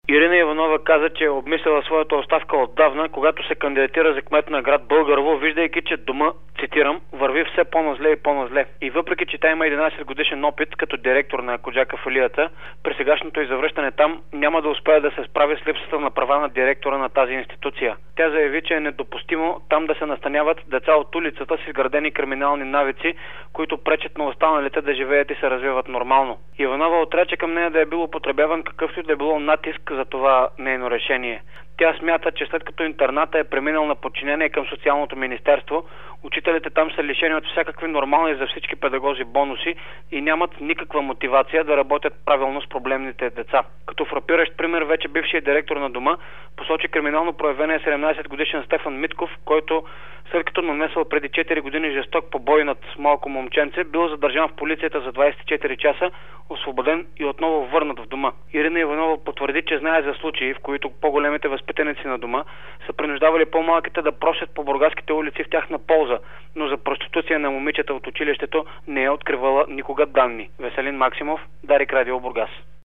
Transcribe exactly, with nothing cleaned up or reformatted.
Ирина Иванова каза, че е обмислила своята оставка отдавна, когато се кандидатира за кмет на град Българово, виждайки, че дома, цитирам, върви все по-назле и по-назле. И въпреки, че тя има единайсет годишен опит като директор на Коджака филията, при сегашното извръщане там няма да успее да се справи с липсата на права на директора на тази институция. Тя заяви, че е недопустимо там да се настаняват деца от улицата с изградени криминални навици, които пречат на останалите да живеят и се развиват нормално. Иванова отрече към нея да е бил употребяван какъвто и да е било натиск за това нейно решение. Тя смята, че след като интерната е преминал на подчинение към Социалното министерство, учителите там са лишени от всякакви нормални за всички педагози бонуси и нямат никаква мотивация да работят правилно с проблемните деца. Като фрапиращ пример вече бившият директор на дома посочи криминално проявение седемнайсет годишен Стефан Митков, който след като нанесъл преди четири години жесток побой над малко момченце, бил задържан в полицията за двайсет и четири часа, освободен и отново върнат в дома. Ирина Иванова потвърди, че знае за случаи, в които по-големите възпитаници на дома са принуждавали по-малките да просят по бургаските улици в тяхна полза, но за проституция на момичета от училището не е откривала никога данни. Веселин Максимов, Дарик Радио Бургас.